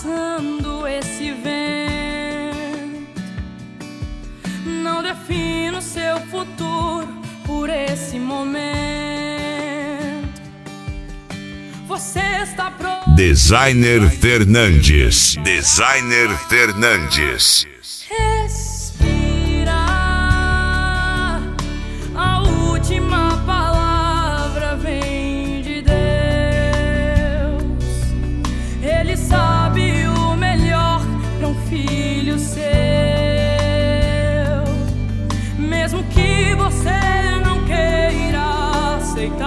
passando esse vento. Não defino seu futuro por esse momento. Você está pronto. Designer Fernandes. Designer Fernandes. Respirar. A última palavra vem de Deus. Ele sabe o melhor para um filho seu. Mesmo que você não queira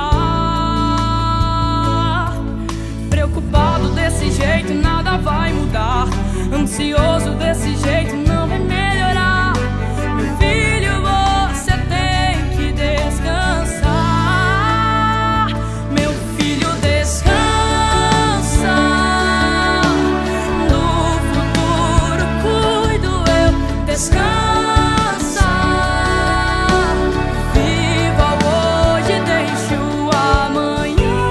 aceitar. Preocupado desse jeito nada vai mudar. Ansioso desse jeito não vai melhorar. Meu filho, você tem que descansar. Meu filho, descansa. Do futuro cuido eu. Descansa. Viva o hoje, deixe o amanhã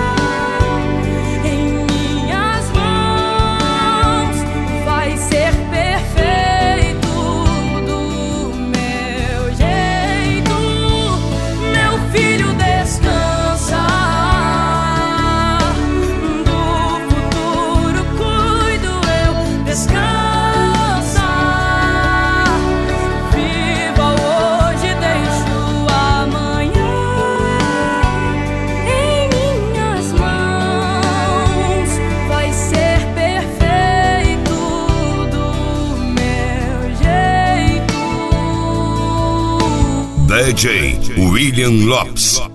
em minhas mãos. Vai ser perfeito do meu jeito. Meu filho, descansa. Do futuro cuido eu. Descansa. Viva hoje, deixo o amanhã em minhas mãos. Vai ser perfeito do meu jeito. DJ William Lopes.